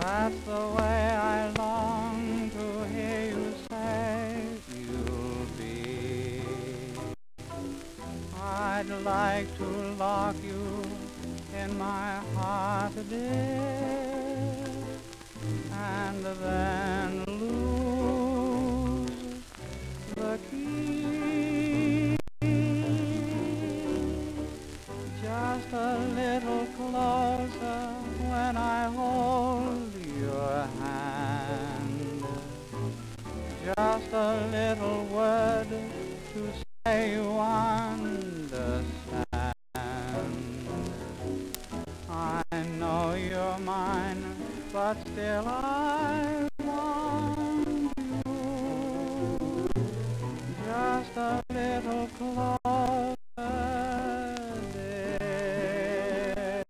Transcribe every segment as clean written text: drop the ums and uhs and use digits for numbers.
That's the way I long to hear you say you'll be. I'd like to lock you in my heart, dear, and then lose the key. Just a little closer when I hold your hand. Just a little word to say you understand. I know you're mine, but still I want you. Just a little closer, dear.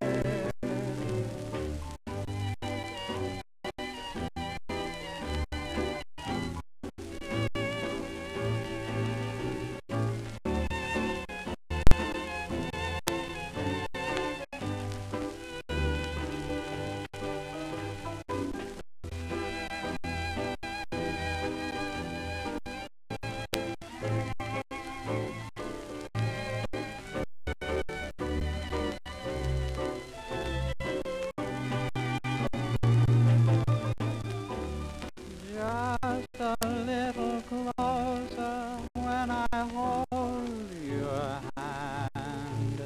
Just a little closer when I hold your hand.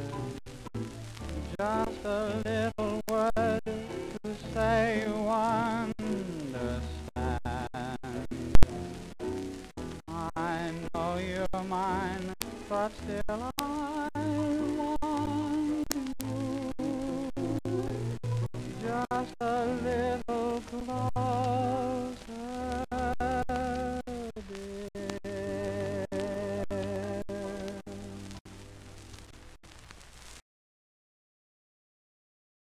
Just a little word to say you understand. I know you're mine, but still